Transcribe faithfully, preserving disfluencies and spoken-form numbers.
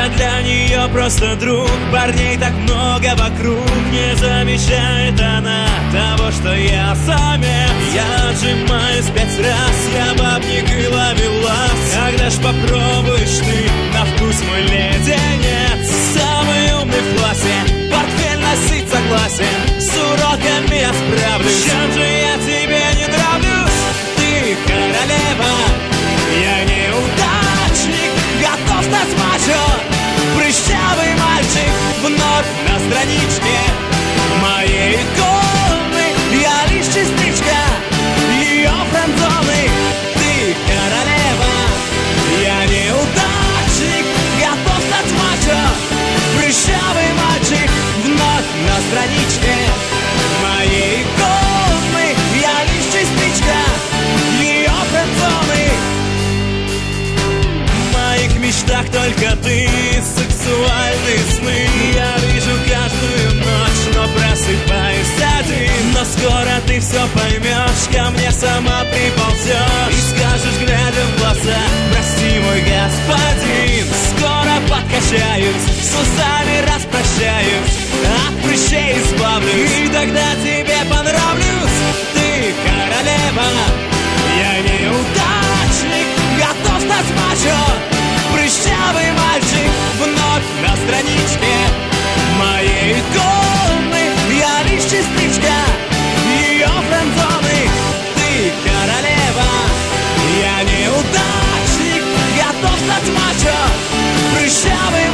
Я для нее просто друг, парней так много вокруг. Не замечает она того, что я самец. Я отжимаюсь пять раз, я бабник и ловелас. Когда ж попробуешь ты на вкус мой леденец? Самый умный в классе, портфель носить согласен. С уроками я справлюсь. Чем же я тебе не нравлюсь? Ты королева, я неудачник, готов стать мачо. Прыщавый мальчик вновь на страничке моей иконы. Я лишь частичка ее френдзоны. Ты королева, я неудачник, готов стать мачо. Прыщавый мальчик вновь на страничке моей иконы. Я лишь частичка ее френдзоны. В моих мечтах только ты, сексуальные сны. Я вижу каждую ночь, но просыпаюсь один. Но скоро ты все поймешь, ко мне сама приползешь и скажешь, глядя в глаза: прости, мой господин. Скоро подкачаюсь, с усами распрощаюсь, от прыщей избавлюсь, и тогда тебе понравлюсь. Ты королева, я неудачник, готов стать мачо. Прыщавый мальчик вновь на страничке моей иконы. Я лишь частичка ее френдзоны. Ты королева, я неудачник, готов стать мачо. Прыщавый